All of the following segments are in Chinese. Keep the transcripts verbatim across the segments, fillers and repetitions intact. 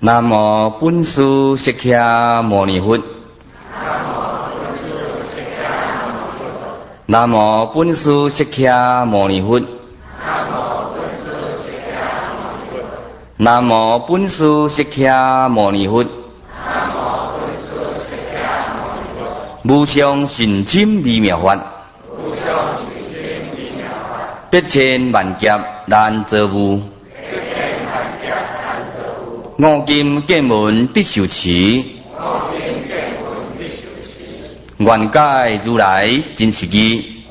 南无本师释迦牟尼佛。南无本师释迦牟尼佛。南无本师释迦牟尼佛。无上甚深微妙法，百千万劫难遭遇。五金见闻必受持，愿解如来真实义。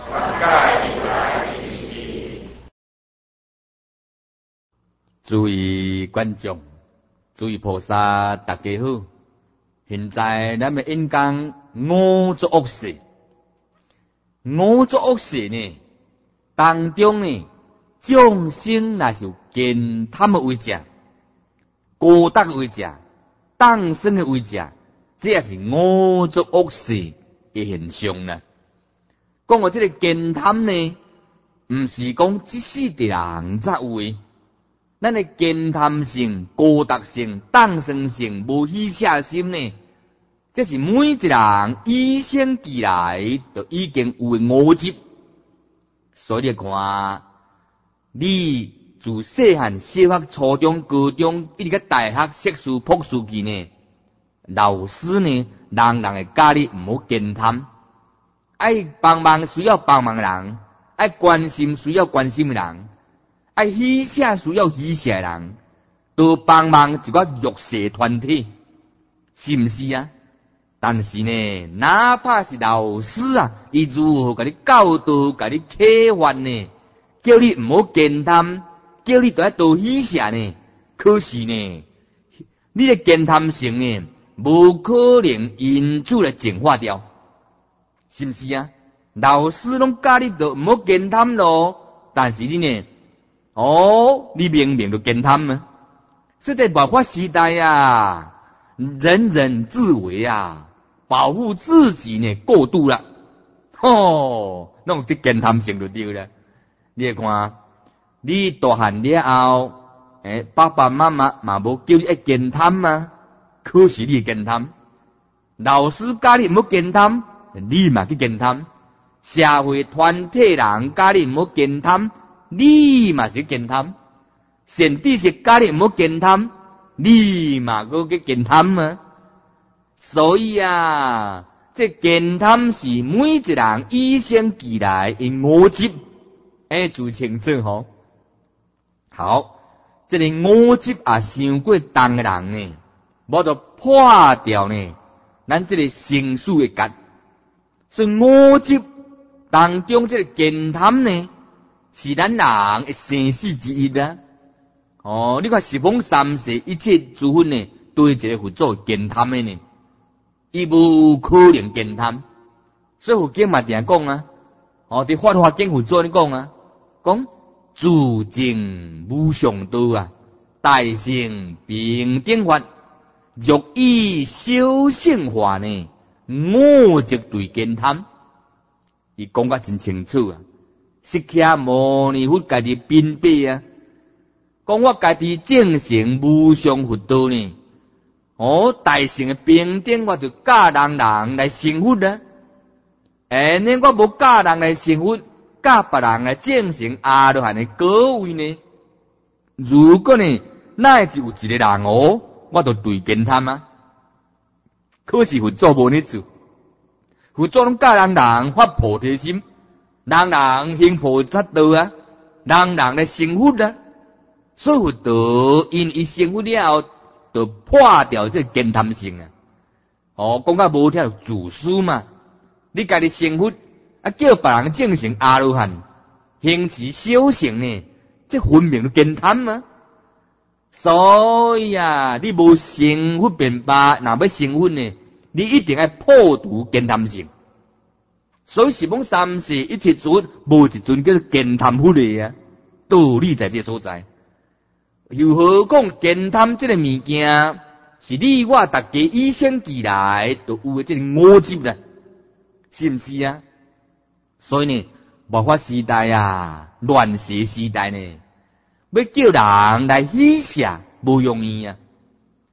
诸位观众，诸位菩萨，大家好。现在咱们演讲五浊恶世，五浊恶世呢当中呢，众生那是见贪的为者，孤独的为者，当生的为者，这也是五浊恶世的现象啦。讲我这个见贪呢，唔是讲一世的人才有的，咱的见贪性、孤独性、当生性、无喜舍心呢，这是每一人与生俱来就已经有的五执。所以你看，你自细汉小学、初中、高中，一直到大学、硕士、博士期呢，老师呢，人人会教你唔好见贪，爱帮忙需要帮忙人，爱关心需要关心人，爱喜舍需要喜舍人，都帮忙一个弱势团体，是唔是啊？但是呢，哪怕是老师啊，伊如何甲你教导、甲你启发呢？叫你唔好见贪，叫你都要多喜舍呢。可是呢，你的见贪性呢，无可能因此来净化掉，是不是啊？老师拢教你都唔好见贪咯，但是你呢，哦，你明明就见贪啊！所以在末法时代啊，人人自危啊。保护自己呢过度了，吼，那种这见贪性就对了。你看，你大汉了后，诶，爸爸妈妈嘛无叫你爱见贪嘛，可是你见贪。老师教你唔好见贪，你嘛去见贪。社会团体人教你唔好见贪，你嘛是见贪。善知识教你唔好见贪，你嘛个去见贪嘛。所以啊，这见贪是每一人与生俱来的五执，哎，注清楚吼。好，这个五执啊，伤过重的人呢，无就破掉呢，咱这个生死的结。所以五执当中这个见贪呢，是咱人的生死之一啊。哦，你看十方三世一切诸佛呢，对一个佛祖见贪的呢。伊无可能见贪，所以佛经嘛定讲啊，哦，伫法华经佛祖咧讲啊，讲自证无上道啊，大乘平等法，若以小乘化呢，我即对见贪。伊讲甲真清楚啊，释迦牟尼佛家己编备啊，讲我家己正成无上佛道呢。哦，大乘的平等，我就教人人来成佛啦。哎，呢我无教人来成佛，教别人来证成阿罗汉的果位呢？如果呢，那就有一个人哦，我就对见贪啊。可是佛祖无呢做，佛祖拢教人人发菩提心，人人行菩萨道啊，人人来成佛啊。所以佛道因伊成佛了后。就破掉这见贪性啊！哦，讲到无条自私嘛，你家己成佛啊，叫别人证成阿罗汉，行持小乘呢，这分明就见贪嘛。所以啊，你无成佛便罢，若要成佛呢，你一定要破除见贪性。所以十方三世一切诸佛，无一尊叫做见贪佛的啊，道理在这所在。又何讲见贪这个物件，是你我大家与生俱来都有的这个五执啦，是不是啊？所以呢，末法时代啊，乱世时代呢，要叫人来喜舍无容易啊。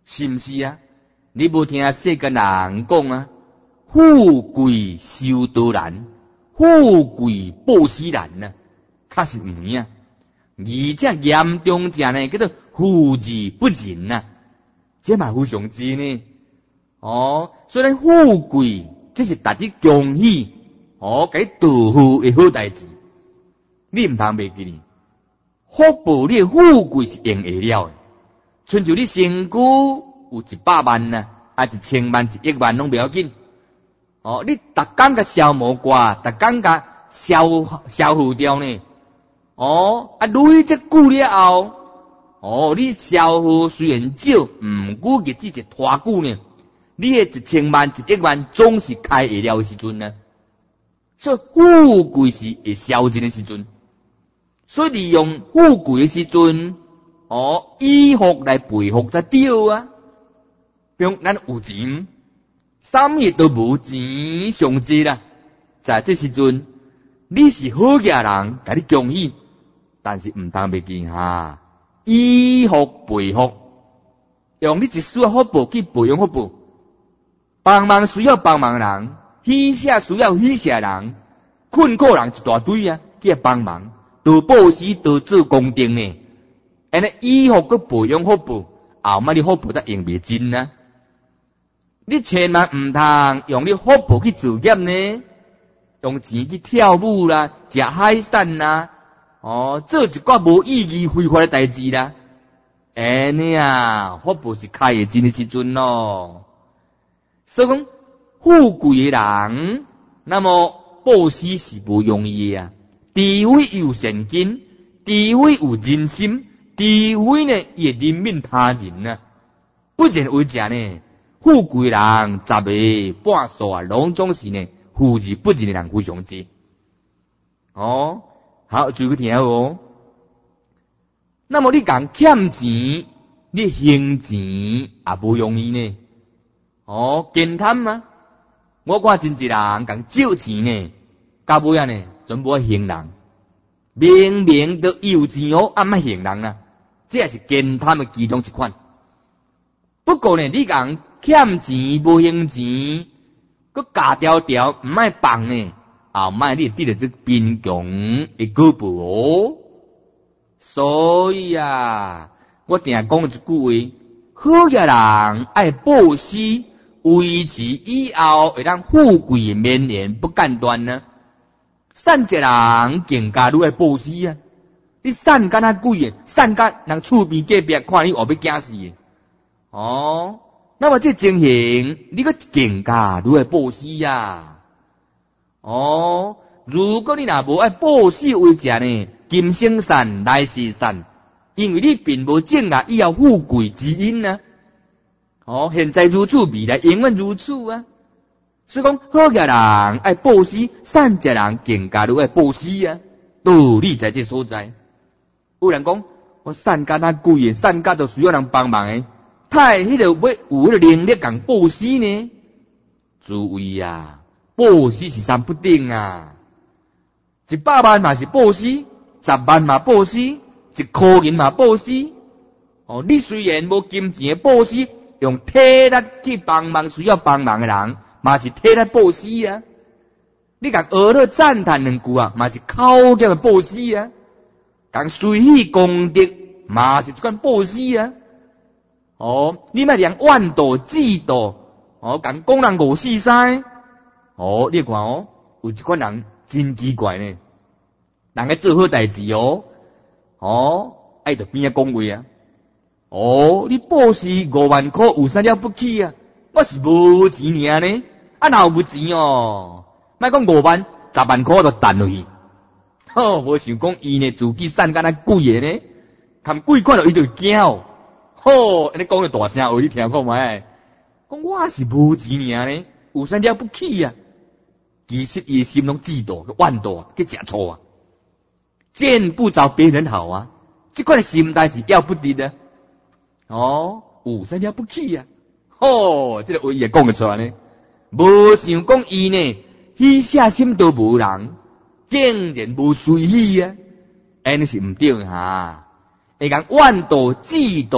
是毋是啊？你无听世间人讲啊，富贵修道难，富贵报私难啊，确实唔啊。而且严重者呢，叫做富而不仁啊，这嘛非常之呢。哦，虽然富贵这是达啲恭喜，哦，给道富的好代志，你唔通袂记哩。福报你富贵是用会了的，亲像你身躯有一百万啊，啊一千万、一亿万拢不要紧。哦，你逐工甲消磨挂，逐工甲消消耗掉呢。哦，啊累积久了后，哦，你消耗虽然少，毋过日子就拖久呢。你的一千万、一亿万总是开会了的时阵呢。所以富贵是会消尽的时阵，所以利用富贵的时阵，哦，以福来培福才对啊。比如咱有钱，三日都无钱上济啦，在这时阵，你是好嘅人，甲你恭喜，但是唔通袂记哈，以福培福，用你一丝福报去培养福报，帮忙需要帮忙人。喜舍需要喜舍人，困苦人一大堆啊，去帮忙，多报喜，多做功德呢。安尼以后佮培养福报，后摆你福报才用袂尽啊。你千万唔通用你福报去自业呢，用钱去跳舞啦，食海产啦，哦，做一寡无意义非法的代志啦。安尼啊，福报是开会尽的时阵咯。所以讲。富贵的人，那么报私是不容易啊。智慧有善根，智慧有仁心，智慧呢也怜悯他人啊。不然为啥呢？富贵人十个半数啊，拢总是呢富而不仁的人非常多。哦，好，注意听哦。那么你讲欠钱，你还钱也不容易呢。哦，简单吗？我看真一人讲借钱呢，到尾啊呢，全部还人，明明都有钱哦，啊唔还人啦，这也是奸贪的其中一款。不过呢，你讲欠钱无还钱，佮假条条唔爱放呢，后摆你得了这贫穷的果报哦。所以啊，我定讲一句话：好嘅人爱报私。维持以后会让富贵绵延不间断呢？善一人更加愈爱报私啊！你善干那贵啊，善干人厝边隔壁看你后要惊死的哦。那么这情形，你个更加愈爱报私啊！哦，如果你若无爱报私为食呢，今生善来世善，因为你并无种啊以后富贵之因啊。哦，现在如此，未来永远如此啊！所以讲，好嘅人爱报私，善嘅人更加都爱报私啊！道理在这所在。有人讲，我善家那贵嘅，善家就需要人帮忙嘅，太迄个要有迄个能力讲报私呢？诸位啊，报私是三不定啊！一百万嘛是报私，十万嘛报私，一块银嘛报私。哦，你虽然无金钱嘅报私。用体力去帮忙需要帮忙的人，嘛是体力报私啊！你讲学了赞叹两句啊，嘛是口叫的报私啊！讲随喜功德，嘛是一款报私啊！哦，你莫连万道嫉妒，哦，讲讲人五四三，哦，你看哦，有一款人真奇怪呢，人个做好代志哦，哦，爱着边个讲话啊！哦，你报私五万块有啥了不起啊？我是无钱尔呢，啊哪有无钱哦？莫讲五万、十万块就弹落去。吼，无想讲伊呢自己善干那贵个呢，看贵看到伊就惊哦。吼，安尼讲了大声，互你听看卖。讲我是无钱尔呢，有啥了不起啊？其实伊心中嫉妒、怨妒啊，去食醋啊，见不着别人好啊，这款心态是要不得的。哦，有啥了不起啊？吼，这个话也讲得出来呢。无想讲伊呢，喜舍心都无人，竟然无随喜啊！安尼是毋对哈。会讲怨妒、嫉妒，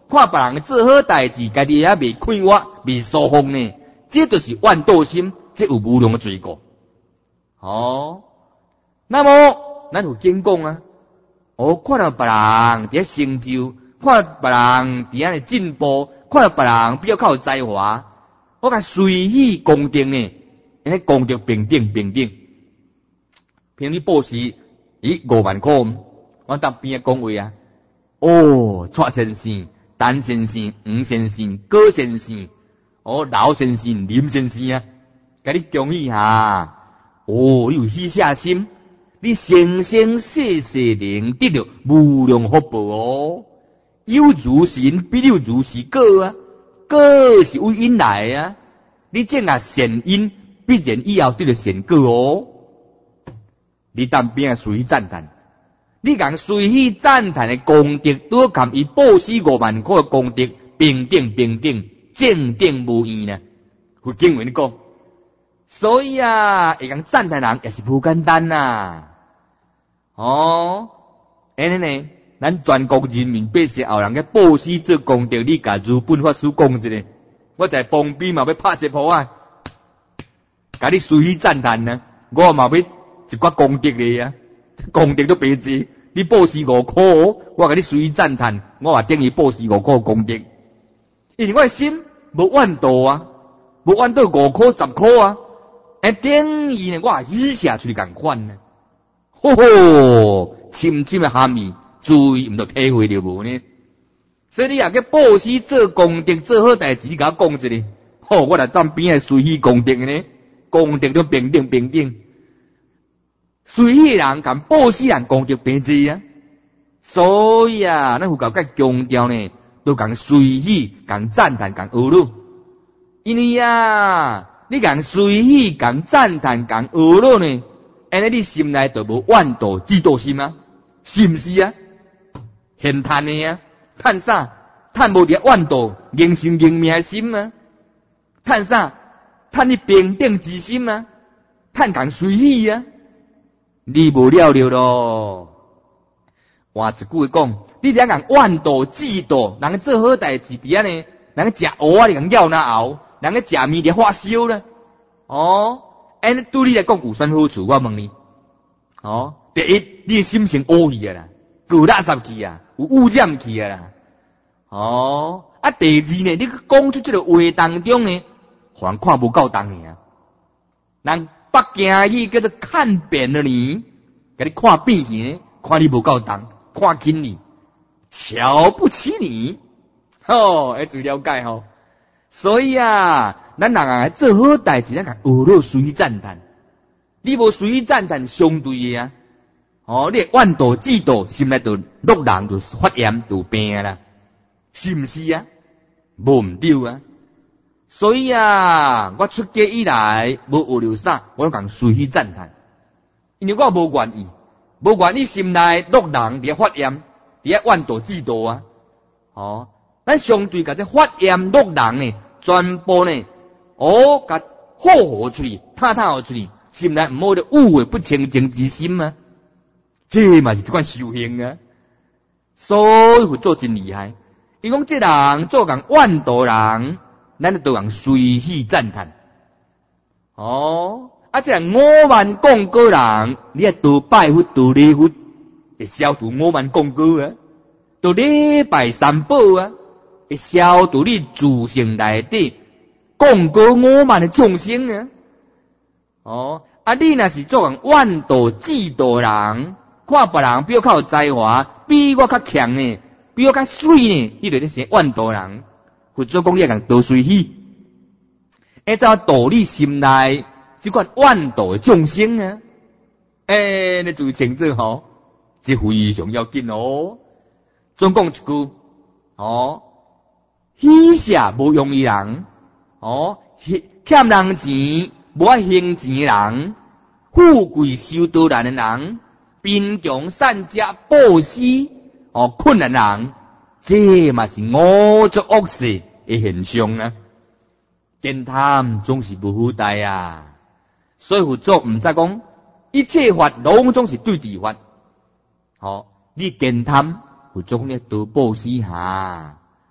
看别人做好代志，家己也未快活，未舒服呢，这就是怨妒心，这有无量的罪过。哦，那么咱有经讲啊，哦，看到别人伫咧成就，看到别人伫咧进步，看到别人比较较有才华，我甲随喜功德呢，安尼功德平等平等。平日报时，咦五万块，我当边个讲话啊？哦，蔡先生、陈先生、吴先生、高先生，哦，老先生、林先生啊，甲你恭喜下。哦，你有喜下心，你生生世世能得到无量福报哦。有如神必有如是果啊，果是为因来啊。你种下善因，必然以后得到善果哦。你当边啊随赞叹，你讲随喜赞叹的功德，都含伊报施五万块的功德，平等平等，正等无异呢。有经文讲，所以啊，会讲赞叹人也是不简单呐、啊。哦，安尼呢，咱全国人民百姓后人嘅报施做功德，你甲如本法师讲一下，我在旁边嘛要拍一鋪啊，甲你随喜赞叹呢，我嘛要。一寡功德嚟啊，功德都白字，你报施五块，我甲你随意赞叹，我话等于报施五块功德，因为我的心无怨妒啊，无怨妒五块十块啊，哎等于呢，我以下出去共款呢，吼吼，深深的含义，注意唔到体会了无呢？所以你也去报施做功德，做好代志，你甲我讲一下，吼，我来当边个随喜功德呢？功德都平等平等。随喜人甲报施人功德平治啊，所以啊，咱佛教较强调呢，都讲随喜、讲赞叹、讲学乐。因为啊，你讲随喜、讲赞叹、讲学乐呢，安尼你心内就无怨妒、嫉妒心啊，是毋是啊？现叹的啊，叹啥？叹无伫怨妒、硬心硬命的心啊？叹啥？叹你平等之心啊？叹讲随喜啊？你无了了咯。换一句话讲，你俩讲怨妒、嫉妒，人做好代志伫安尼，人食蚵仔，你讲咬那后，人食面伫发烧啦。哦，安尼对你来讲有啥好处？我问你。哦，第一，你的心情污去啊啦，旧垃圾去啊，有污染去啊啦。哦，啊，第二呢，你讲出这个话当中呢，互人看无够重的啊，人。北京语叫做看扁了你，给你看扁去呢，看你无够重，看轻你，瞧不起你，吼，要注意了解吼。所以啊，咱人啊做好代志，咱讲学乐随喜赞叹，你无随喜赞叹相对的啊，哦，你怨妒嫉妒，心内就落人就发炎就病啦，是毋是啊？无毋对啊。所以啊，我出家以来无学了啥，我都讲随喜赞叹，因为我无愿意，无愿意心内落人伫发炎，伫怨妒嫉妒啊。哦，咱相对甲这发炎落人呢，全部呢，哦，甲好好出去，探探好出去，心内毋好的污秽不清净之心啊，这嘛是一款修行啊。所以会做真厉害，伊讲这人做讲怨妒人。咱都讲随喜赞叹，哦，啊，这五万讲过人，你也多拜佛、多礼佛，会消除五万讲过啊，多礼拜三宝啊，会消除你自性内底讲过五万的众生啊，哦，啊，你若是做人怨妒、嫉妒人，看别人比我较有才华，比我较强呢，比我较水呢，你就咧生怨妒人。佛祖讲你讲多随喜，按照道理心内这款怨妒的众生啊，诶、欸，你注意清楚吼，这非常要紧哦。总讲一句，哦，喜舍无用于人，哦，欠人钱无爱还钱的人，富贵受多难的人，贫穷善家报施哦困难人，这嘛是五浊恶世的现象啊！见贪总是无好代啊，所以佛祖唔再讲一切法拢总是对治法。好、哦，你见贪，佛祖讲你多报施下，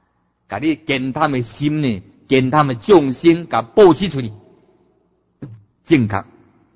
甲你见他们的心呢，见他们众生，甲报起出去，正确。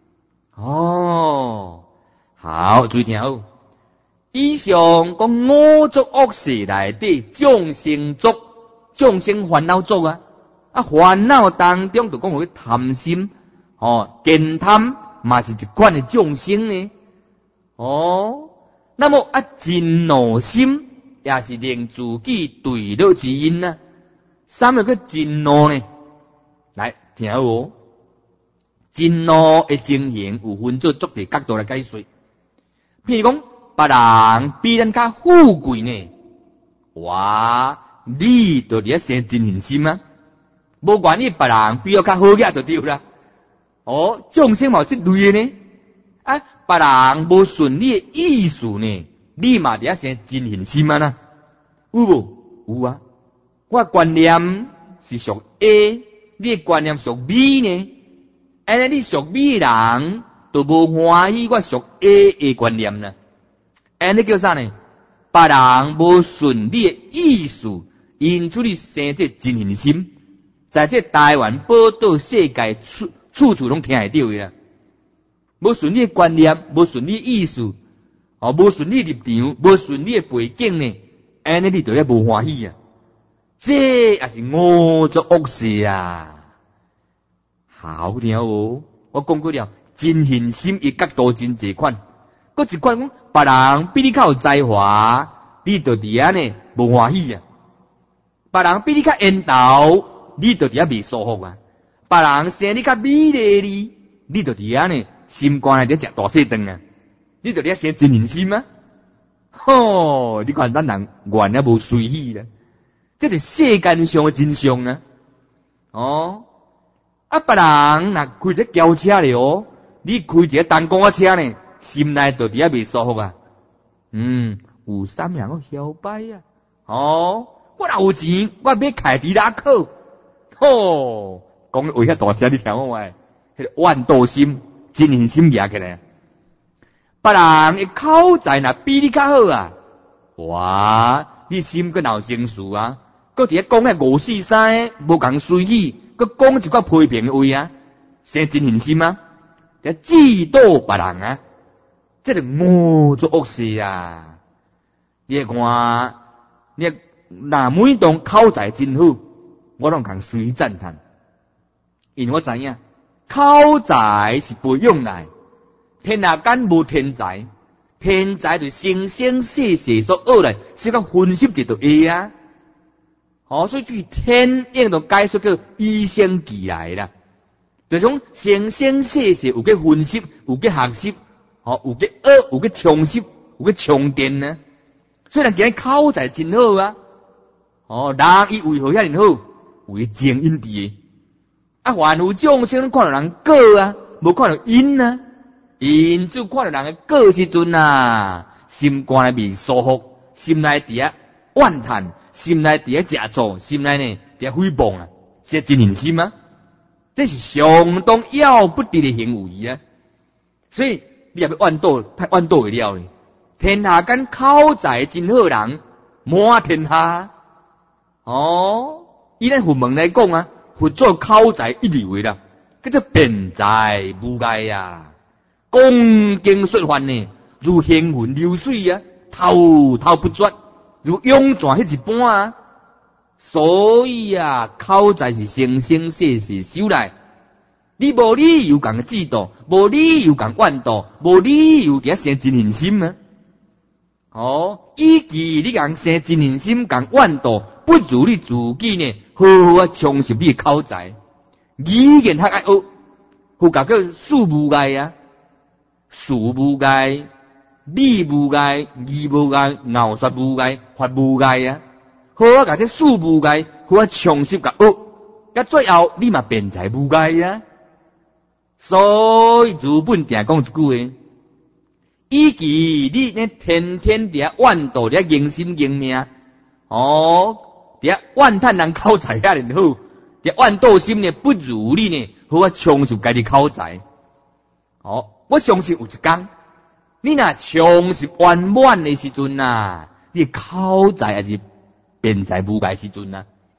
哦，好，注意听好。以上讲五浊恶世内底众生族、众生烦恼族啊，啊烦恼当中就讲有贪心，哦，见贪嘛是一款的众生呢。哦，那么啊真怒心也是令自己对立之因啊。什么叫真怒呢？来听好哦。真怒的情形有分做足个角度来解说。譬如讲，别人比咱较富贵呢，哇，你就伫生真恨心啊！无管你别人比我较好嘢就对啦。哦，众生嘛有这类的呢。啊，别人无顺你的意思呢，你嘛伫生真恨心啊呐？有无？有啊。我观念是属 A， 你的观念属 B 呢？安尼你属 B 人，都无欢喜我属 A 的观念啦。安尼叫啥呢？别人无顺你的意思，因此你生这真恨心，在这台湾报道世界处处处拢听会到的啦。无顺你的观念，无顺你的意思，哦，无顺你立场，无顺你的背景呢，安尼你就咧无欢喜啊。这也是五浊恶世啊。好听哦，我讲过了，真恨心伊角度真济款，佫一款讲别人比你较有才华，你就伫遐呢无欢喜啊；别人比你较缘投，你就伫遐未舒服啊；别人生你较美丽哩，你就伫遐呢心肝内底食大细肠啊，你就伫遐生真恨心啊！吼，你看咱人原来无随喜啦，这是世间上的真相啊！哦。啊，别人若开只轿车咧哦，你开一个单公车呢，心内就伫遐未舒服啊。嗯，有三人个摇摆啊。哦，我若有钱，我买凯迪拉克。吼，讲为遐大声，你听我话，迄个万道心、真恨心压起来。别人的口才若比你较好啊，哇，你心个闹情绪啊，搁伫遐讲遐五四三，无共随意。佮讲一寡批评的话啊，生真恨心啊，这嫉妒别人啊，这是五浊恶世啊。你看，你若每当口才真好，我拢共随赞叹，因为我知影口才是培养来，天下间无天才，天才就生生世世所学来，是讲分析得到会啊。哦，所以这个天应就解说叫与生俱来啦，就种生生世世有去分析，有去学习，哦，有去学，有去充实，有去充电呢。虽然今日口才真好啊，哦，人伊为何遐尼好？为正因伫啊，凡有众生看到人果啊，无看到因啊，因就看到人的果时阵啊，心肝内未舒服，心内伫啊怨叹。心内伫遐食醋，心内呢伫遐诽谤啊，这真恨心啊，这是相当要不得的行为啊。所以你也要怨妒，太怨妒会了呢。天下间口才真好人满天下。哦，以咱佛门来讲啊，佛做口才一流啦，叫做辩才无碍啊，讲经说法呢，如行云流水啊，滔滔不绝。如涌泉迄一般啊，所以啊，口才是生生世世修来。你无理由共嫉妒，无理由共怨妒，无理由伫遐生真恨心啊！哦，以其你共生真恨心共怨妒，不如你自己呢，好好啊充实你的口才。语言较爱学，佛教叫事无碍啊，事无碍。理无碍，义无碍，闹说无碍，法无碍啊！好啊，甲这事无碍，好啊，充实甲学，甲最后你嘛辩才无碍啊！所以日本定讲一句话，以其你呢天天伫遐怨妒，伫遐迎心迎命，哦，伫遐怨叹人口才遐尼好，伫遐怨妒心呢不如你呢，好啊，充实家己口才。哦，我相信有一天。你若充实圆满的时阵啊，你口才还是辩才无碍时阵啊，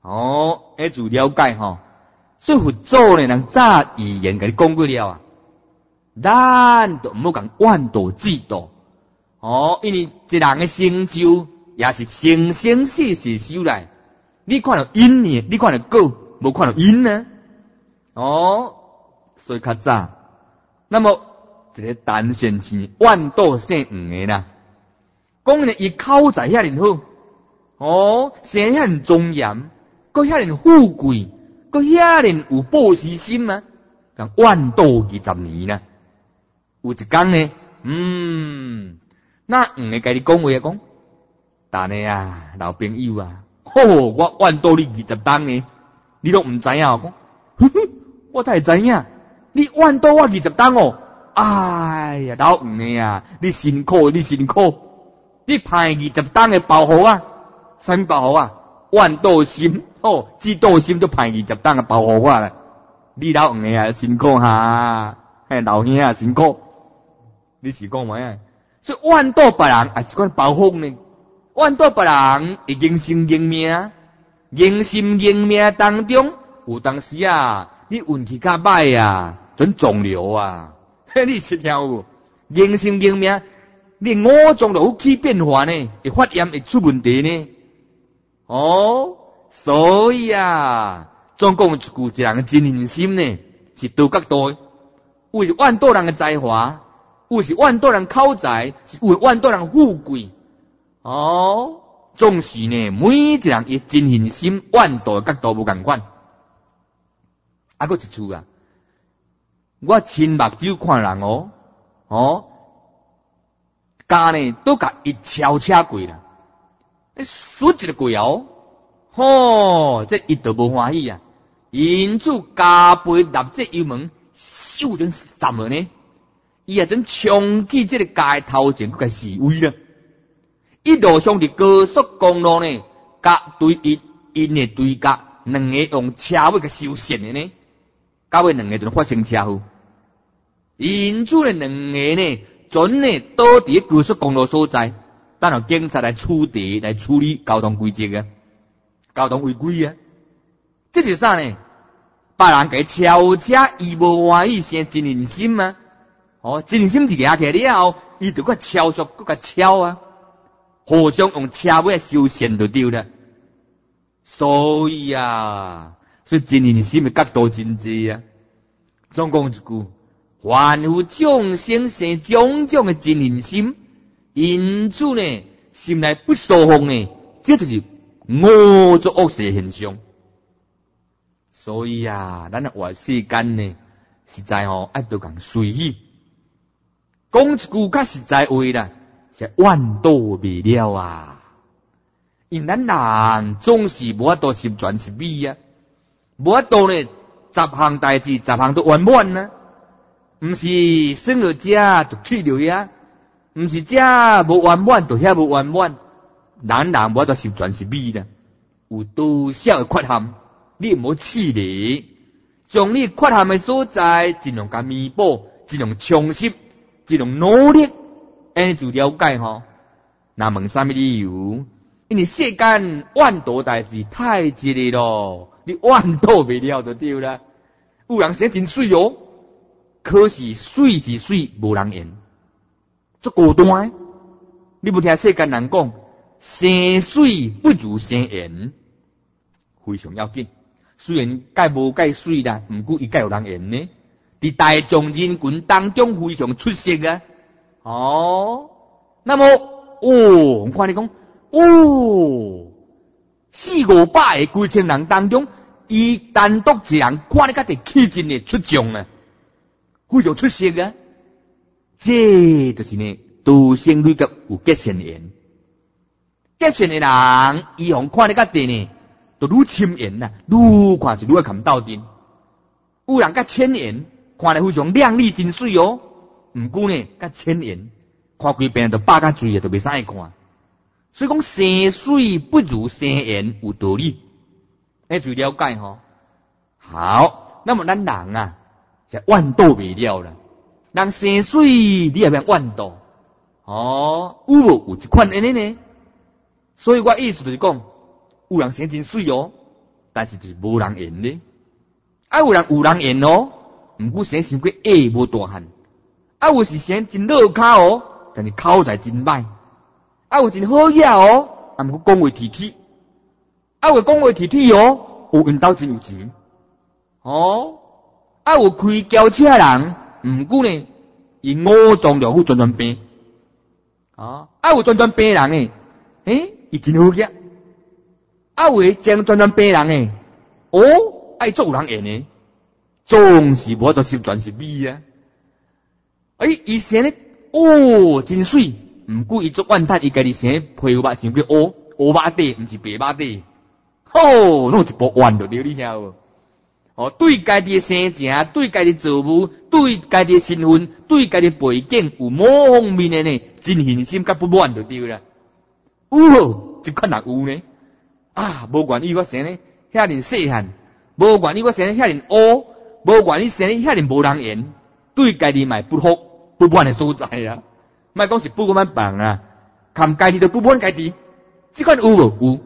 哦，迄就了解吼。所以佛祖呢，人早语言甲你讲过了啊，咱都毋好讲怨妒嫉妒。哦，因为一人的成就也是生生世世修来，你看到因呢，你看到果，无看到因呢。哦，所以较早，那么一个陈先生怨妒姓黄的啦，讲呢伊口才遐尔好，哦，生遐尔庄严，佮遐尔富贵，佮遐尔有报私心啊，讲怨妒二十年啦。有一天呢，嗯。那黄个甲你讲话啊，讲，但呢啊，老朋友啊，吼、哦，我怨妒你二十冬呢，你都唔知影哦。讲，哼哼，我才会知影，你怨妒我二十冬哦。哎呀，老黄个啊，你辛苦，你辛苦，你派二十冬的包袱啊，啥物包袱啊？怨妒心，哦，嫉妒心都派二十冬的包袱我啦。你老黄个啊，辛苦哈，嘿，老兄啊，辛苦，你是讲咩？所以怨妒别人也是一款包袱呢，怨妒别人会认心认命，认心认命当中，有当时啊，你运气较歹啊，准肿瘤啊，你是听有？认心认命，你五脏都有起变化呢，会发炎会出问题呢。哦，所以啊，总共一句一人的真心心呢，是多角度的，有是怨妒人的才华。有是怨妒人口才，是有怨妒人富贵。哦，总是呢，每一人伊真心心怨妒的角度无共款。还佫一处啊，我亲目睭看人哦，哦，家呢都甲一超车过啦，你输一个过哦，吼，这伊都无欢喜啊，因此加倍立这油门，咻阵站了呢。伊也真冲起这个家头前，佮个示威啦。一路上伫高速公路呢，甲对伊因的对甲，两个用车尾佮收线的呢，到尾两个就发生车祸。因此呢，两个呢，准呢倒伫高速公路所在，等候警察来处理来处理交通规则啊，交通违规啊。这是啥呢？别人给超车，伊无欢喜，生真人心啊。哦，真心是压起来了后，伊就个超速，搁个超啊，互相用车尾修线就对了。所以啊，所以真人心的角度真济啊。总讲一句，凡有众生生种种的真人心，因此呢，心内不舒服呢，这就是恶作恶事的现象。所以啊，咱活世间呢，实在吼爱都讲随意。讲一句较实在话啦，是怨妒未了啊！因咱人总是无法度十全十美啊，无法度呢十项代志十项都圆满啊，毋是生了这就去了呀，毋是这无圆满就遐无圆满，咱人无法度十全十美啦，有多少的缺陷，你毋好气馁，将你缺陷的所在尽量甲弥补，尽量充实。这种努力，安就了解吼。那问啥物理由？因为世间怨妒代志太激烈咯，你怨妒未了就对啦。有人生真水哦，可是水是水，无人言。足孤单，你不听世间人讲，生水不如生盐，非常要紧。虽然介无介水啦，毋过伊介有人言呢。伫大众人群当中非常出色啊！哦，那么哦，我看你讲哦，四五百个几千人当中，伊单独一人看你甲伫气质的出众啊，非常出色啊！这就是呢，独生女甲有结善缘，结善的人，伊互看你甲伫呢，就愈亲缘啦，愈看是愈看到顶。有人甲千缘。看来非常靓丽真水哦，毋过呢，甲千言，看规遍都百甲水啊，都袂使看。所以讲生水不如生盐，有道理。哎，最了解吼。好，那么咱人啊，就怨妒未了啦。人生水，你也免怨妒。哦，有无有一款安尼呢？所以我意思就是讲，有人生真水哦， 但是就是无人缘咧。啊，有人有人缘哦，毋过生伤过矮无大汉。啊，有是生真落骹哦，但是口才真歹。啊，有真好野哦，啊，毋过讲话铁铁。啊，有讲话铁铁哦，有因兜真有钱。哦，啊，有开轿车人，毋过呢，伊五脏六腑全全病。啊，啊，有全全病人诶，诶，伊真好野。啊，有诶将全全病人诶，哦，爱做人缘诶，总是无得十全十美啊。诶，伊生咧，哦，真水，毋过伊做怨叹，伊家己生皮肤肉想叫乌乌肉底，毋是白肉底。哦，弄一部怨着了，你晓无？哦，对家己诶生成，对家己做务，对家己诶身份，对家己背景有某方面诶呢，真信心甲不满就对啦。哦，即款人有呢。啊，无愿意我生咧遐尼细汉，无愿意我生咧遐尼乌，无愿意生咧遐尼无人缘，对家己嘛不好不满诶所在啊。莫讲是不满别人啊，看家己都不满家己，即款有无？有。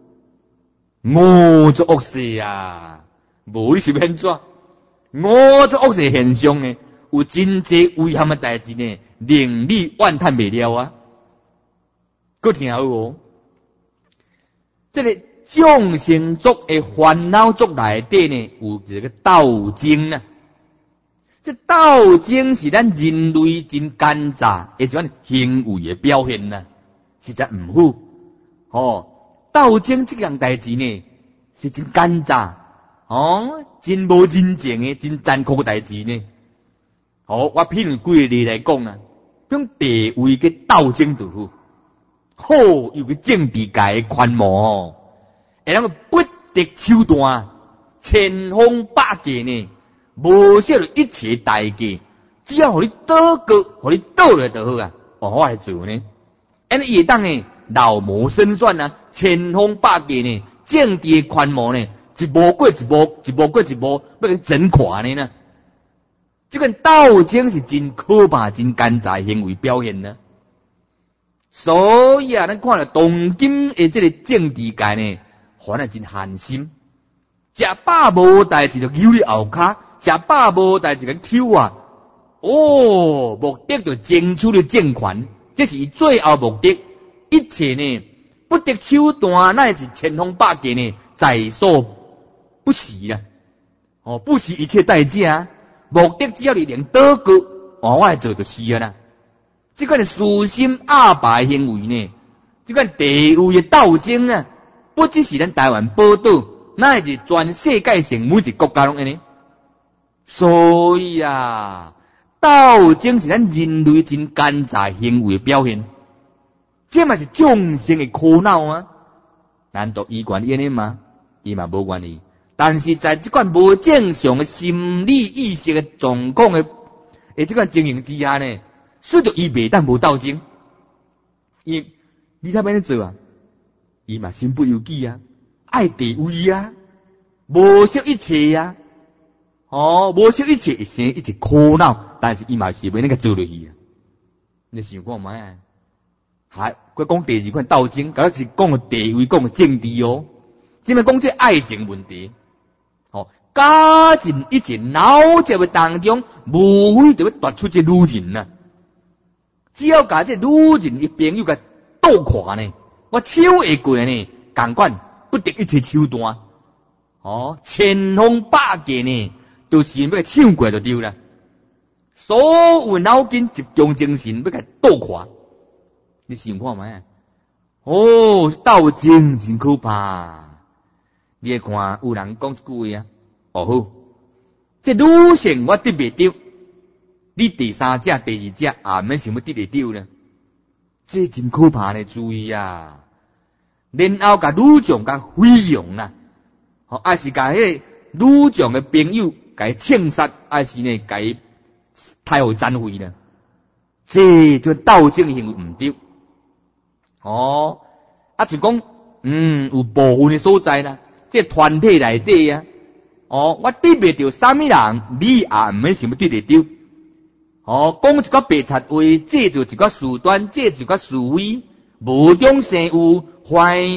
五做恶事啊，无你是变怎？五做恶事现象呢，有真济危险诶代志呢，令你怨叹袂了啊。搁听有无？这个众生族诶烦恼族内底呢，有一个斗争啊。这斗争是咱人类真奸诈诶一种行为诶表现呐，实在毋好。哦，斗争这样代志呢，是真奸诈，哦，真无人情诶，真残酷诶代志呢。好，我譬如举个例来讲啊，用地位嘅斗争就好。好，有个政治界诶权谋哦，会啷个不敌手段，千方百计呢，无少了一切代价，只要互你倒过，互你倒来就好啊。哦，我来做呢，安尼也当呢，老谋深算啊，千方百计呢，政治诶权谋呢，一步过一步，一步过一步，要给整垮呢呢。这个斗争是真可怕、真奸诈行为表现呢。所以啊，咱看了当今诶这个政治界呢，反而真寒心。食饱无代志就扭你后骹，食饱无代志就抽啊。哦，目的就争取了政权，这是伊最后目的。一切呢，不得手段，那是千方百计呢，在所不惜啦。哦，不惜一切代价，目的只要你能倒过，哦，我来做就是啊啦。这款私心阿爸行为呢，这款地位的斗争啊，不只是咱台湾宝岛，那是全世界性每一个国家拢安尼。所以啊，斗争是咱人类真奸诈行为的表现，这嘛是众生的苦恼啊。难道伊愿意安尼吗？伊嘛无愿意。但是在这款无正常的心理意识的状况的诶这款情形之下呢，使得伊袂当无斗争。伊你怎么样做啊？伊嘛身不由己啊，爱地位啊，无惜一切啊。哦，无惜一切，会生一切苦恼，但是伊嘛是袂那个做落去啊。你想看卖啊？还佢讲第二款斗争，嗰是讲个地位，讲个政治哦。即咪讲这爱情问题。哦，家人一切闹结的当中，无非就要夺出这女人啊。只要甲这女人的朋友甲斗垮呢，我手会过呢，共款不得一切手段。哦，千方百计呢，都是要甲抢过就对啦。所有脑筋集中精神要甲斗垮。你想看卖？哦，斗争真可怕。你会看有人讲一句话啊，哦好，这女性我得袂到，你第三者、第二者也免想要得得到呢，这真可怕呢，注意啊！然后甲女将甲毁容啦，哦，还是甲迄个女将的朋友甲伊枪杀，还是呢甲伊太后斩毁呢？这就斗争行为唔对。哦，啊就讲，嗯，有部分的所在啦。这团体内底啊，哦，我对袂到啥物人，你也唔免想要对得到。哦，讲一个白贼话，这就一个事端，这就一个是非，无中生有，怀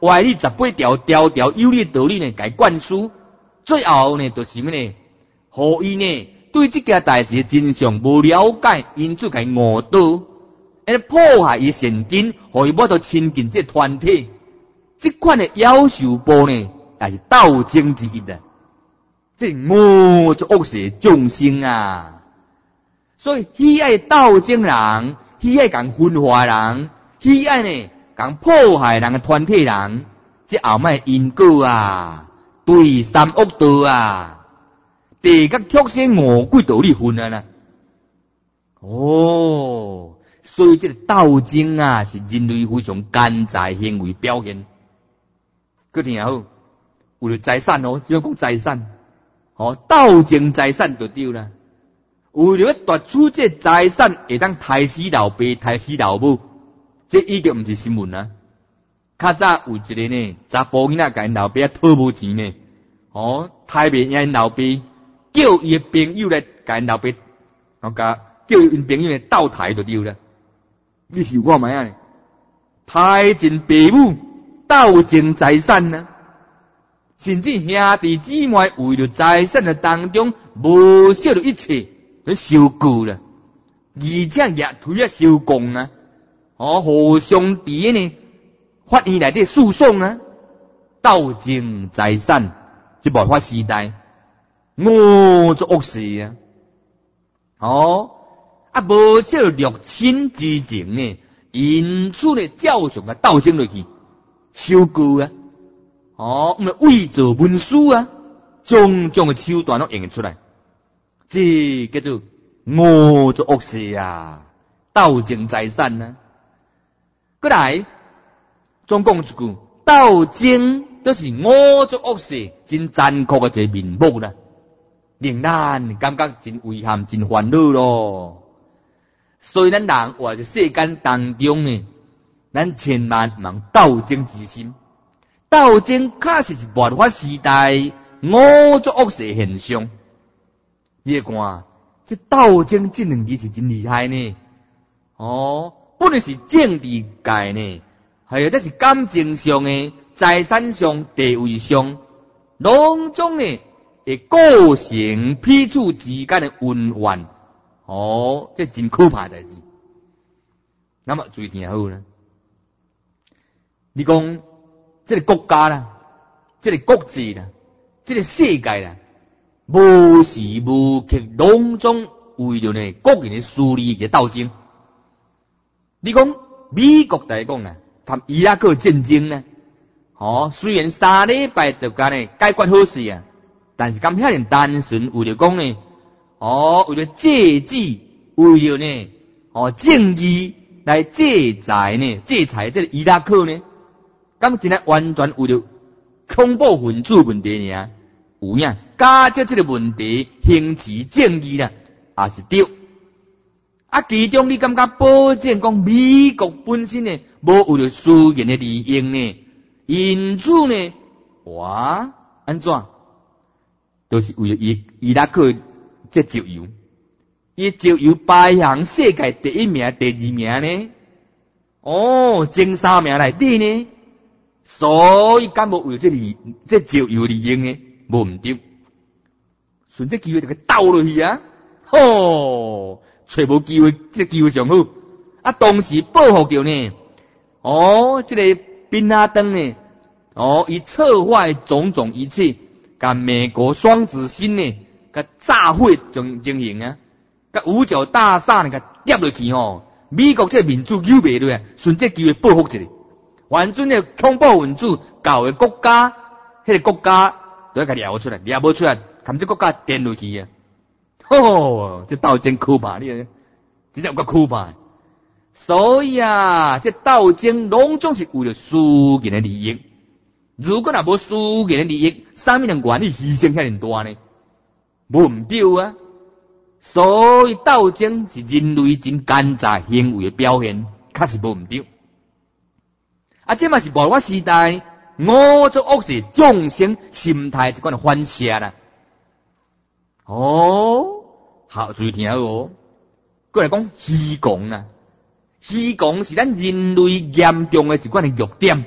歪理十八条，条条有理道理呢，该灌输。最后呢，就是咩呢？互伊呢对这件代志真相无了解，因此该误导，而破坏伊神经，互伊无到亲近这团体。这款的夭寿报呢，也是斗争之一的。这误作恶事众生啊！所以喜爱斗争人，喜爱共分化人，喜爱呢共破坏人的团体人，这后摆因果啊，对三恶道啊，地甲曲线五鬼道理分啊啦。哦，所以这个斗争啊，是人类非常奸诈行为表现。佮听好，为了财产哦，只要讲财产，哦，斗争财产就对啦。为了夺取这财产，会当害死老爸、害死老母，这已经唔是新闻啦。较早有一个呢，查甫囡仔甲因老爸讨无钱呢，哦，太袂赢因老爸，叫伊的朋友来甲因老爸，我甲叫因朋友来斗抬就对啦。你是有看卖啊？太尽父母斗争财产呢，甚至兄弟姊妹为了财产的当中，无惜了一切。都受够了，而且也推啊收工啊，哦，互相伫呢法院内底诉讼啊，斗争财产，这无法时代，误作恶事啊，哦，啊无惜六亲之情呢，因此呢照常啊斗争落去，收够啊，哦，我们伪造文书啊，种种的手段都用出来。这叫做误作恶事啊，斗争财产啊。过来，总讲一句，斗争都是误作恶事，真残酷的一个面目啦，令咱感觉真遗憾、真烦恼咯。所以咱人活在世间当中呢，咱千万毋通斗争之心。斗争确实是末法时代误作恶事的现象。你看，这斗争这两字是真厉害呢。哦，不论是政治界呢，还有这是感情上的、财产上、地位上，拢总呢会构成彼此之间的恩怨。哦，这是真可怕的代志。那么注意听好啦，你讲这个国家啦，这个国际啦，这个世界啦。无时无刻拢总为了呢个人的私利嘅斗争。你讲美国来讲呢，同伊拉克战争呢，哦，虽然三礼拜就甲呢解决好事啊，但是咁遐尼单纯为了讲呢，哦，为了借机，为了呢，哦，正义来制裁呢，制裁这个伊拉克呢，咁真系完全为了恐怖分子问题呢。有影，假设这个问题行持正义啦，也是对。啊，其中你感觉保证讲美国本身呢，无为了私人的利益呢，因此呢，哇，安怎？都、就是为了伊伊拉克这石油，伊石油排行世界第一名、第二名呢，哦，前三名内底呢，所以敢无为了这利这石油利益呢？无唔对，顺这机会就给斗落去啊！吼，找无机会，这机会上好。啊，当时报复着呢，哦，这个宾拉登呢，哦，伊策划种种一切，甲美国双子星呢，甲炸毁进进行啊，甲五角大厦呢，甲跌落去吼。美国这民主有袂落啊，顺这机会报复一下。反正呢，恐怖分子搞的国家，迄、那个国家。都要甲撩出来，撩不出来，含这国家颠落去啊！吼，这斗争可怕，你真正有够可怕。所以啊，这斗争拢总是为了私人的利益。如果若无私人的利益，啥物人愿意牺牲遐尼大呢？无唔对啊！所以斗争是人类真奸诈行为的表现，确实无唔对。啊，这嘛是末法时代。误作恶事，众生心态一款的反射啦。哦，好，注意听哦。过来讲虚讲啦，虚讲是咱人类严重的一款的弱点。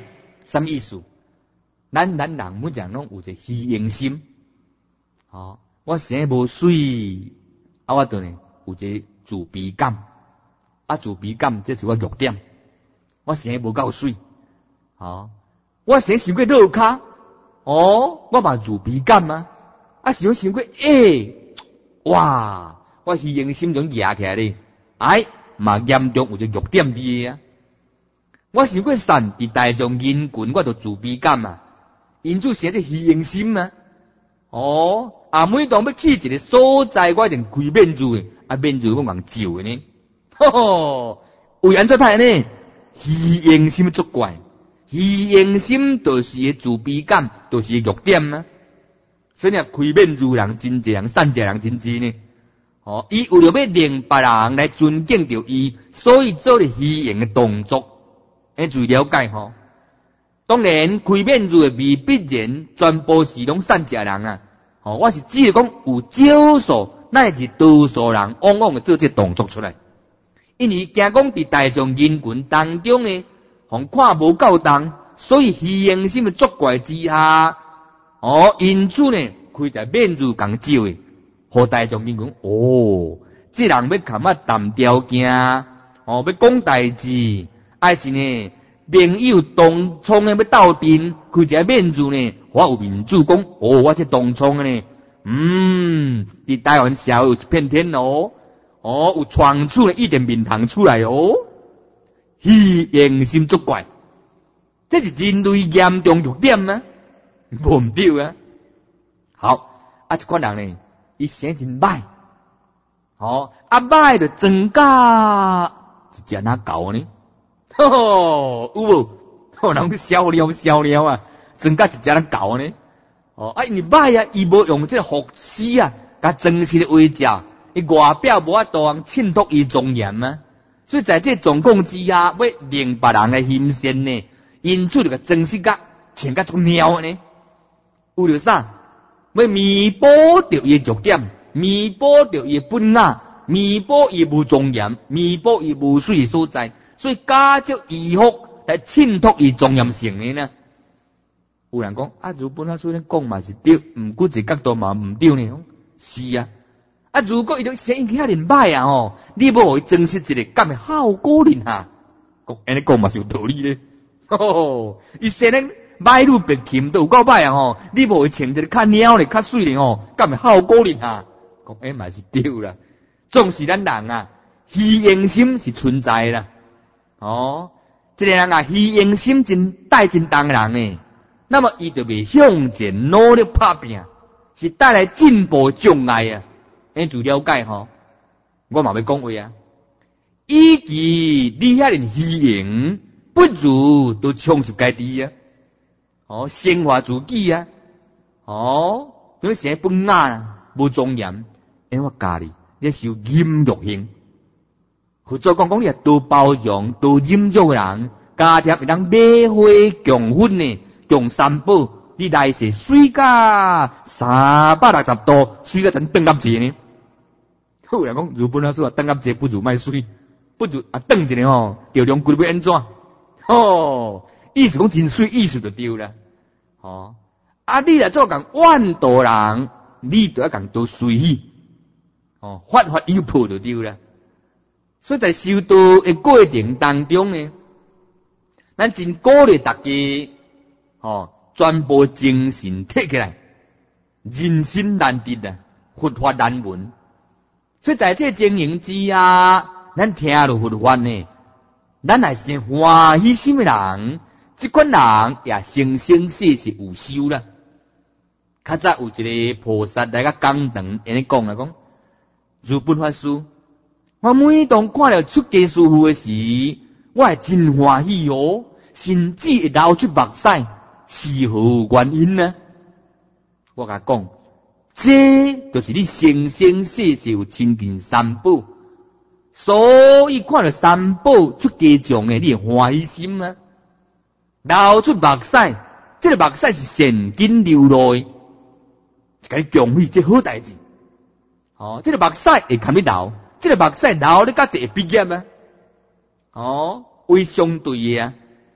什么意思？咱咱人每人拢有一个虚荣心。哦，我生无水，啊，我对呢有一个自卑感，啊，自卑感这是我弱点。我生无够水，哦，我生想过落骹，哦，我嘛自卑感啊，啊，想想过诶，哇，我虚荣心中压起来咧，哎，嘛严重有一个弱点伫个啊。我想过善伫大众人群，我就自卑感啊，因此生这虚荣心啊。哦，啊，每当要去一个所在，我一定开面子的，啊，面子我人照的呢。吼吼，为安怎太呢？虚荣心作怪，虚荣心就是个自卑感，就是个弱点啊。所以呢，开面子人真济人，善济人真济呢。哦，伊为了要令别人来尊敬着伊，所以做了虚荣的动作。诶，注意了解吼。当然，开面子的未必然全部是拢善济人啊。哦，我是指讲有少数，乃是多数人往往会做这动作出来。因为惊讲伫大众人群当中呢，互看无够重，所以虚荣心的作怪之下，哦，因此呢，开在面子共照的，互大众人群哦，这人要看啊谈条件，哦，要讲代志，还是呢，朋友同窗的要斗阵，开一个面子呢，我有面子讲，哦，我这同窗的呢，嗯，伫台湾社会有一片天哦。哦，有创出一点面堂出来哦，虚荣心作怪，这是人类严重弱点吗？无唔对啊。好，啊，这款人呢，伊生真歹，哦，啊歹就增加一只哪狗呢？吼吼，有无？吼，人去笑了笑了啊，增加一只哪狗呢？哦，啊，因为歹啊，伊无用这个福施啊，甲真实的为食。伊外表无法度衬托伊庄严啊，所以在这状况之下，要令别人来欣赏呢，因此就个真实甲穿甲出猫呢。为了啥？要弥补着伊弱点，弥补着伊本雅，弥补伊无庄严，弥补伊无水所在，所以加少衣服来衬托伊庄严性的呢。有人讲啊，如本雅虽然讲嘛是对，毋过一角度嘛毋对呢。是啊。啊！如果伊都生伊遐尔歹啊吼，你要互伊真实一个，敢会好过人哈？讲安尼讲嘛是有道理咧。吼，伊生咧歹路别琴都有够歹啊吼，你要互伊穿一个较鸟咧、较水咧吼，敢会好过人哈？讲安嘛是对啦。总是咱人啊，虚荣心是存在啦。哦，这个人啊，虚荣心真带真重人呢。那么伊就袂向前努力打拼，是带来进步障碍啊。你就了解吼，我嘛要讲话啊。以其你遐人虚荣，不如都充实家己啊。哦，生活自己啊。哦，你生本雅无庄严，因我教你，你受淫辱性。或者讲讲你多包容、多忍辱人，家庭会当买花、供婚呢，供三宝，你来是水甲三百六十度，水甲等等咁济呢？有人讲，如本雅说等咁济不如卖水，不如啊等一下吼，调量贵要安怎？哦，意思讲真水，意思就对啦。哦，啊你来做讲万道人，你就要讲多水气。哦，发发有破就对啦。所以在修道的过程当中呢，咱真鼓励大家，哦，全部精神摕起来，人心难敌啊，佛法难闻。所以在这经营之下，咱听了佛法呢，咱也是欢喜心的人，这款人也生生世世有修啦。较早有一个菩萨来甲讲堂，安尼讲来讲，如本法师，我每当看了出家师父的时，我会真欢喜哦，甚至会流出目屎，是何原因呢？我甲讲。这就是你生生世世有亲近三宝，所以看到三宝出家众的，你会欢喜心啊！流出目屎，这个目屎是现金流露的，就甲你恭喜，这好代志。哦，这个目屎会看你流，这个目屎流你家己会毕业啊！哦，为相对的啊，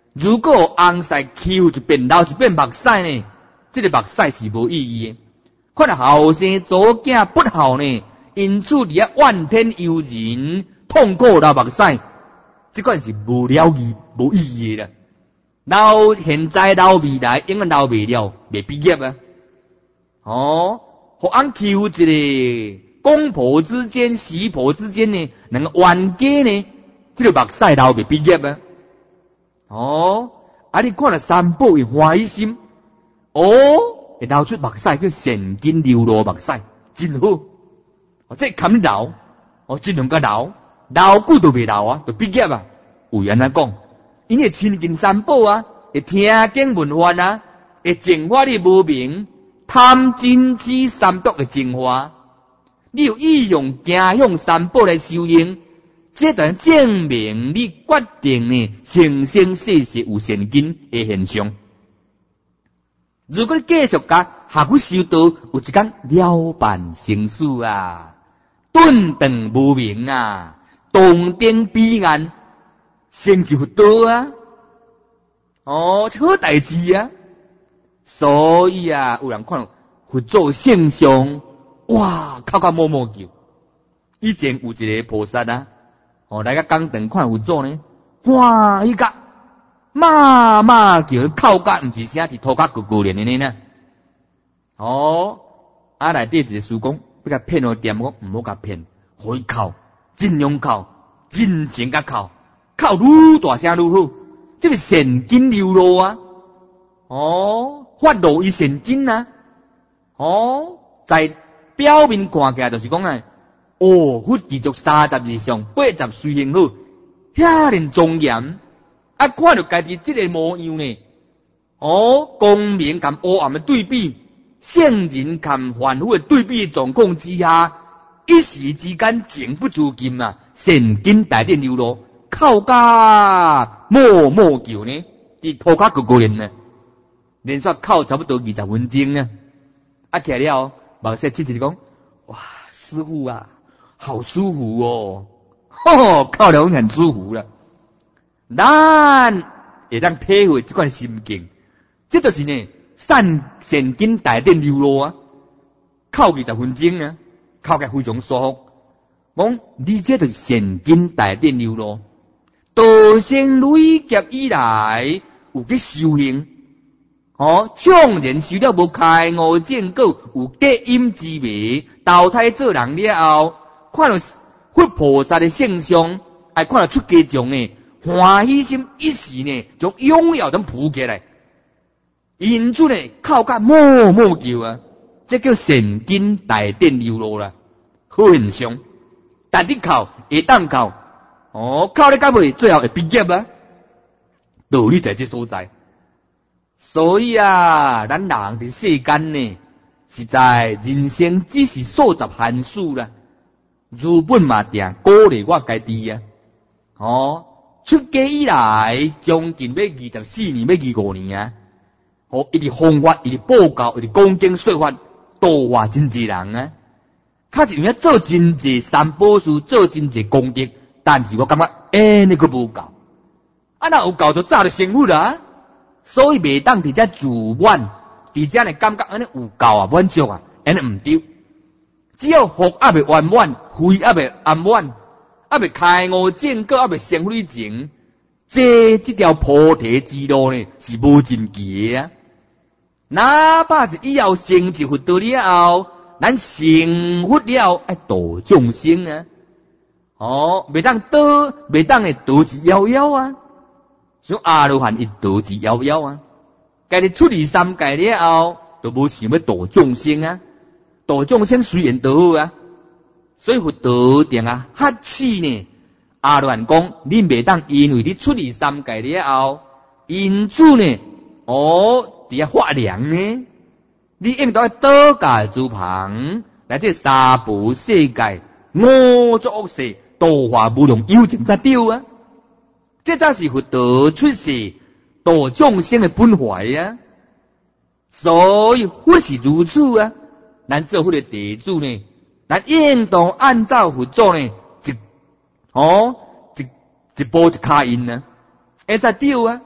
如果红屎抽就变老就变目屎呢，这个目屎是无意义的。看来后生左囝不孝呢，因此伫遐怨天尤人，痛苦流目屎，这款是无了义、无意义的啦。留现在留未来，永远留未了，未毕业啊！哦，互俺求一个公婆之间、媳婆之间呢，能够冤家呢，这个目屎留未毕业啊！哦，啊！你看了三宝会欢喜心，哦，会流出目屎，叫现金流露目屎，真好。哦，这堪流，哦，尽量个流，流久都未流啊，就毕业啊。有人来讲，因为亲近三宝啊，会听经闻法啊，会净化你无明、贪嗔痴三毒的净化。你有意用行向三宝来修行。这段证明你决定呢，生生世世有善根的现象。如果你继续甲下去修道，有一天了办成事啊，顿顿无明啊，动灯彼岸，成就佛道啊！哦，好代志啊！所以啊，有人看佛祖圣像，哇，靠靠摸摸叫。以前有一个菩萨啊。哦，来个讲堂看佛祖呢，哇，伊个嘛嘛叫靠甲，毋是啥，是涂甲咕咕连的呢。哦，啊内底一个师公，要甲骗我点我，毋好甲骗，互伊靠，尽量靠，真情甲靠，靠愈大声愈好，这个现金流露啊。哦，发露伊现金啊。哦，在表面看起来就是讲啊。哦，佛持续三十以上，八十岁幸好，遐尼庄严，啊，看到家己这个模样呢，哦，光明跟黑暗的对比，圣人跟凡夫的对比状况之下，一时之间情不自禁啊，现金大点流露，靠甲默默叫呢，伫涂骹咕咕连呢，连续靠差不多二十分钟啊，啊起来了，毛色气气讲，哇，师父啊！好舒服哦，吼，靠了很舒服了。咱会当体会这款心境，这就是呢，善现金大点流露啊，靠二十分钟啊，靠起非常舒服。讲你这就是现金大点流露，道生累劫以来有去修行，哦，纵然修了无开悟见果，有隔阴之味，投胎做人了后。看到佛菩萨的圣像，还看到出家众呢，欢喜心一时呢，就拥有咁浮起来。因此呢，靠甲默默叫啊，这叫现金大点流露啦，好现象。但你靠会当靠，哦，靠你到尾最后会毕业啊，道理在这所在。所以啊，咱人伫世间呢，实在人生只是数十寒暑啦。日本嘛定鼓励我家己啊，哦，出家以来将近要二十四年，要二十五年啊，哦，一直弘法，一直报告，一直讲经说法，度化真济人啊。确实有影做真济三宝事，做真济功德，但是我感觉哎，那个无够，啊，那有够就早就成佛啦。所以袂当伫遮自满，伫遮呢感觉安尼有够啊，满足啊，安尼唔对。只要福还未圆满，慧还未圆满，还未开悟见果，还未成佛以前，这这条菩提之路呢是无尽期的啊！哪怕是以后成就佛道了后，咱成佛了爱度众生啊！哦，袂当倒，袂当会道之夭夭啊！像阿罗汉一道之夭夭啊！家己出离三界了后，都无想要度众生啊！度众生虽然都好啊，所以佛道定啊哈气呢。阿罗汉讲，你袂当因为你出离三界了后，因此呢，哦，伫遐发凉呢。你应该倒界诸旁，来这三宝世界，五浊恶世，度化无量有情才对啊。这才是佛道出世度众生的本怀啊。所以佛是如此啊。咱做佛的弟子呢，咱应当按照佛祖呢，一哦一一步一卡印呢，会才对啊。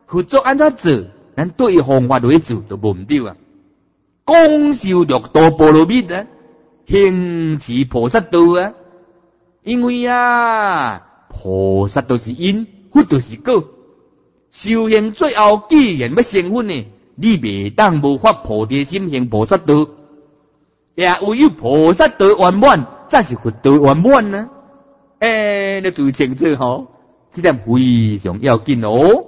佛祖安怎做，咱对伊方法来做，就无毋对啊。广修六道波罗蜜啊，行持菩萨道啊。因为啊，菩萨都是因，佛都是果。修行最后既然要成佛呢，你袂当无发菩提心行菩萨道，也唯有菩萨道圆满，才是佛道圆满呢。诶，你注意清楚吼，这点非常要紧哦。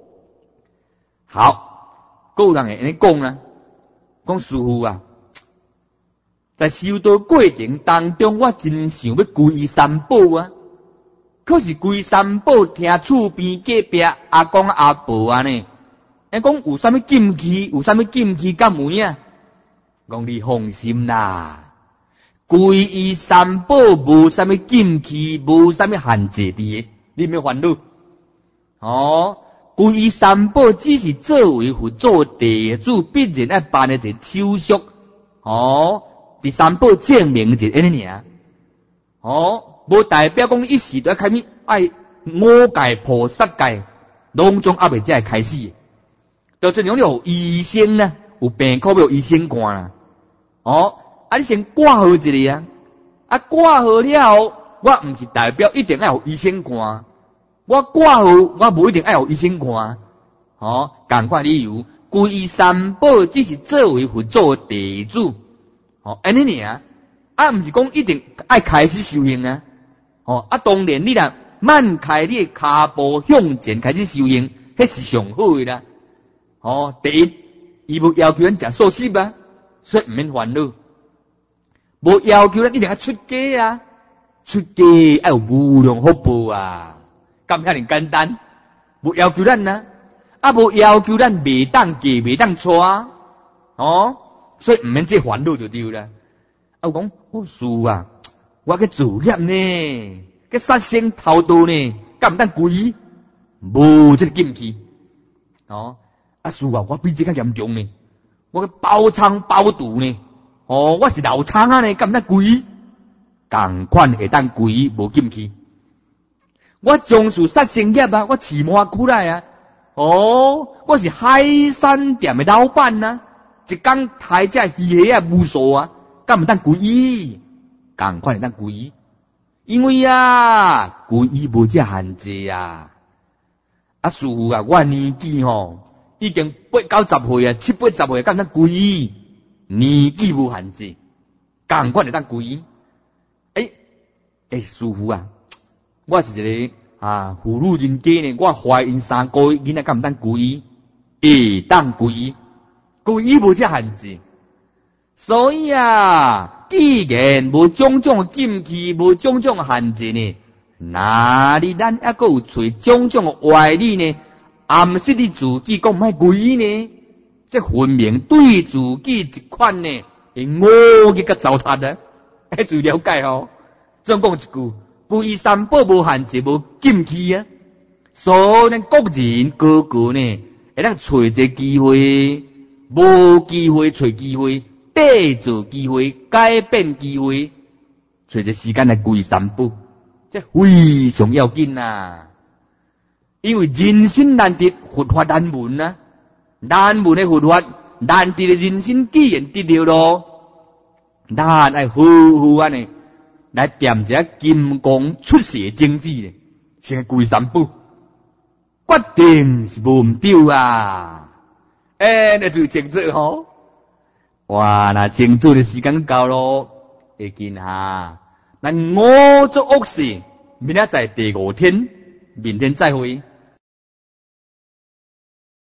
好，有人会安尼讲啦，讲师父啊，在修道过程当中，我真想要皈依三宝啊。可是皈三宝，听厝边隔壁阿公阿婆啊呢，哎讲有啥物禁忌，有啥物禁忌敢有影？讲你放心啦，皈依三宝无啥物禁忌，无啥物限制的，你莫烦恼。哦，皈依三宝只是作为佛祖地主必然爱办的一个手续。哦，第三宝证明就安尼尔。哦。无代表讲一时都要开始爱五戒菩萨戒，拢总还未才开始。到这种有医生呢，有病可要有医生看啦。哦，啊你先挂号一个啊，啊挂号了后，我毋是代表一定要有医生看，我挂号我无一定要有医生看。哦，同款理由，皈依三宝只是作为佛祖地主。哦，安尼尔，啊毋是讲一定爱开始修行啊。哦，啊，当然你若慢开你的骹步向前开始修行，迄是上好的啦。哦，第一，伊无要求咱食素食啊，所以毋免烦恼。无要求咱一定要出家啊，出家要有无量福报啊，咁遐尔简单。无要求咱啊，啊无要求咱袂当嫁袂当娶啊，哦，所以毋免这烦恼就对啦。啊，有讲好事啊。我嘅自业呢，嘅杀生偷盗呢，敢唔当皈依？无这个禁忌。哦，啊师啊，我比这个严重呢。我嘅包娼包赌呢，哦，我是老娼啊呢，敢唔当皈依？同款会当皈依，无禁忌。我从事杀生业啊，我饲满苦来啊。哦，我是海产店嘅老板啊，一工抬只鱼虾啊无数啊，敢唔当皈依？同款会当皈依，因为啊，皈依无这限制啊。啊，师父啊，我年纪吼已经八九十岁啊，七八十岁，敢当皈依？年纪无限制，同款会当皈依。诶、欸、诶、欸，师父啊，我是一个啊妇女人家呢，我怀孕三个月，囡仔敢唔当皈依？会当皈依，皈依无这限制。所以啊，既然无种种禁忌，无种种限制呢，哪里咱还阁有找种种歪理呢？暗示你自己讲唔爱皈依呢？这分明对自己一款呢，会误解甲糟蹋的，要注意了解哦。总讲一句，皈依三宝无限制，无禁忌啊。所以咱各人各个呢，会当找一个机会，无机会找机会。制造机会，改变机会，随着时间来皈依三宝，这非常要紧呐。因为人生难得，佛法难闻啊，难闻的佛法，难得的人生既然得了咯，咱爱好好安尼来掂一下金光出世经济咧，先皈依三宝，决定是无毋对啊。哎，那就清楚吼。哇，那清楚的时间到咯，会见哈。咱五做恶事，明仔载第五天，明天再会。